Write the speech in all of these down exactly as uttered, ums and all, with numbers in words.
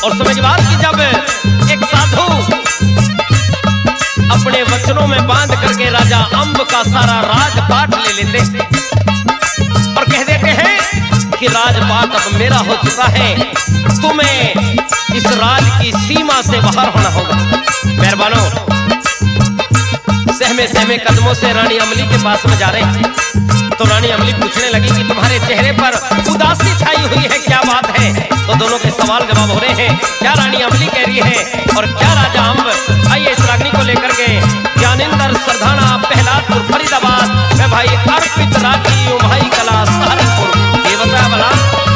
और समय की बात की जब एक साधु अपने वचनों में बांध करके राजा अंब का सारा राजपाट ले लेते और कह देते हैं कि राजपाट अब मेरा हो चुका है, तुम्हें इस राज की सीमा से बाहर होना होगा। मेहरबानों, सहमे सहमे कदमों से रानी अमली के पास में जा रहे हैं तो रानी अमली पूछने लगी कि तुम्हारे चेहरे पर उदासी छाई हुई है, क्या बात है? तो दोनों के सवाल जवाब हो रहे हैं। क्या रानी अमली कह रही है और क्या राजा अंब? आइए इस रागनी को लेकर के ज्ञानेंद्र सरधाना पहलादपुर फरीदाबाद में भाई अर्पित राठी उमाई कला सहारनपुर ये बताया बला।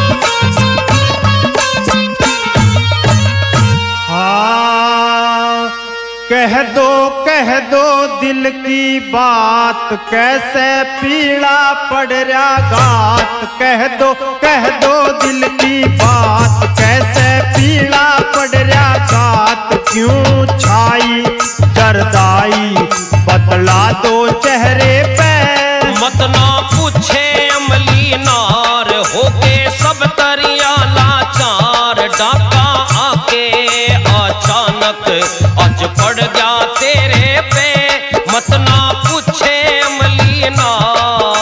हाँ, कह दो कह दो दिल की बात, कैसे पीड़ा पड़ रहा गात। कह दो कह दो दिल की बात, कैसे पीड़ा पड़ रहा गात। क्यों छाई जरदाई बतला दो चेहरे पे। मत ना पूछे अमली नार, होके सब तरिया लाचार। डाका आके अचानक अज पड़ गया तेरे पे। मत ना पूछे अमली नार।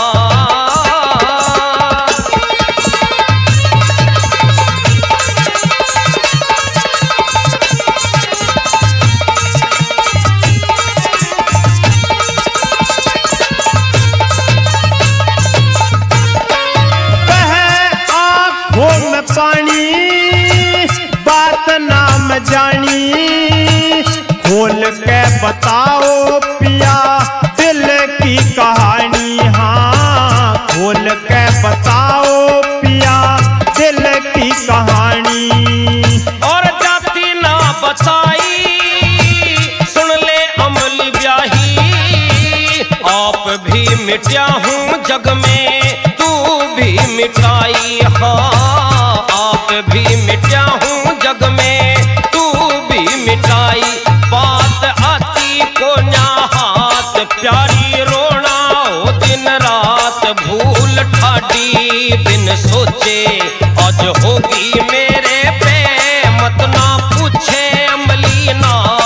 पानी बात नाम जानी, खोल के बताओ पिया दिल की कहानी। हाँ, खोल के बताओ पिया दिल की कहानी। और जाति ना बचाई सुन ले अमली ब्याही। आप भी मिटा हूँ जग में, तू भी मिटाई। हाँ, आप भी मिटा हूँ जग में, तू भी मिटाई। बात आती को ना हाथ, प्यारी रोना हो दिन रात। भूल ठाडी बिन सोचे आज होगी मेरे पे। मत ना पूछे अमली नार।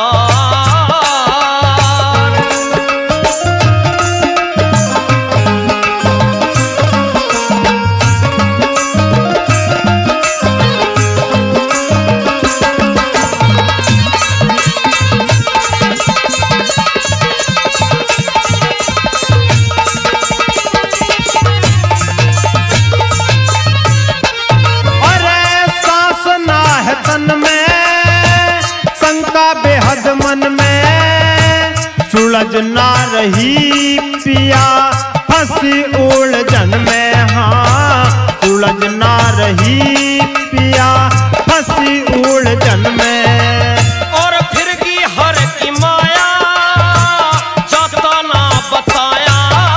बेहद मन में सुलझ ना रही पिया, फंसी उलझन में। हाँ, सुलझ ना रही पिया, फंसी उलझन में। और फिर की हर की माया जाता ना बताया।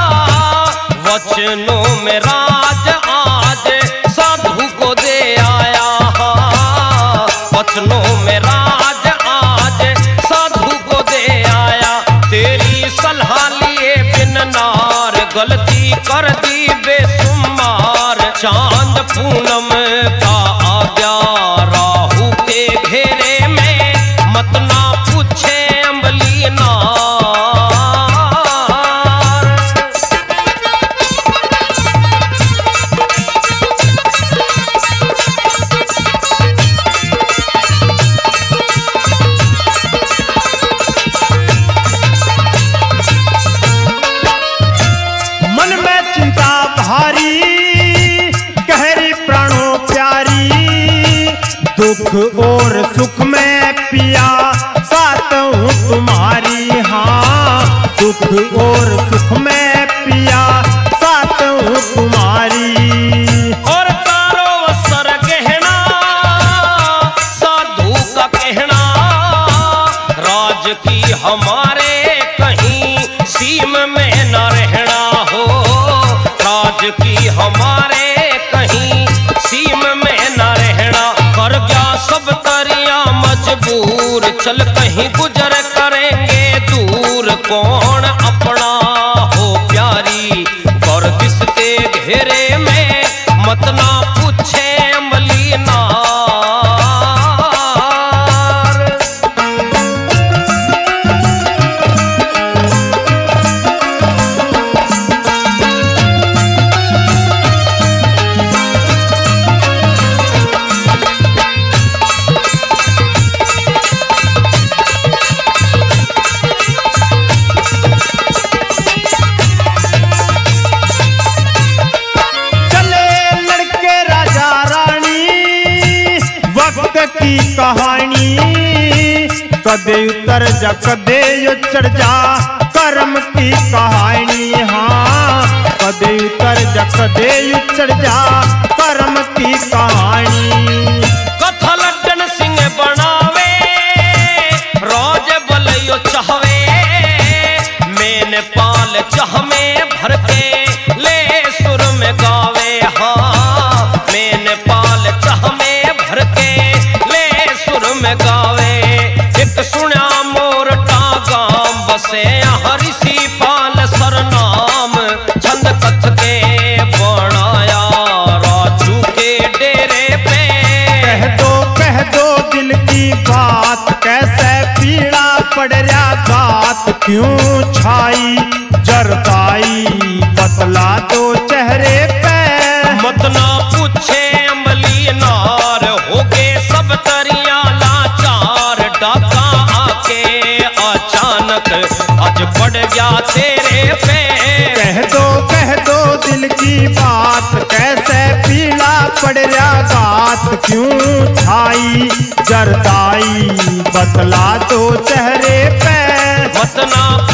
वचनों में राज आज साधु को दे आया। वचनों में राज गलती कर दी बेसुमार। चांद पूनम का आ गया राहु के घेरे में। मत ना पूछे अमली नार। दुख और सुख में पिया साथ हूँ तुम्हारी। हाँ, दुख और सुख में पिया साथ हूँ तुम्हारी। और तारो सर गहना साधु का कहना। राज की हमारे कहीं सीम में न रहना हो। राज की हमारे कहीं सीम में न रहना। कर गया सब तरिया मजबूर, चल कहीं गुजर करेंगे दूर। कौन अपना हो प्यारी गर्दिश के घेरे में। मत ना पूछे अमली नार। कदे उतर जा कदे यो चढ़ जा कर्म की कहानी। हाँ कदे उतर जा कदे यो चढ़ जा कर्म की कहानी। कथा लड्डन सिंह बनावे रोज बलयो चाहवे मैंने पाल चाह में भर के ले सुर में गावे। हाँ मैंने पाल चाह में भर के ले सुर में गावे। एक सुना मोरटा गाम बसे हरिसी पाल सरनाम छंद कथ के बनाया राजू के डेरे पे। कह दो कह दो दिल की बात कैसे पीड़ा पड़ रहा गात क्यों छाई जरदाई बतला दो चेहरे पे। मत ना पूछे अमली नार होगे सब तरिया लाचार डाका आके अचानक आज पड़ गया तेरे पे। कह दो कह दो दिल की बात कैसे पीड़ा पड़ रहा गात क्यों छाई जरदाई बतला दो चेहरे पे। मत ना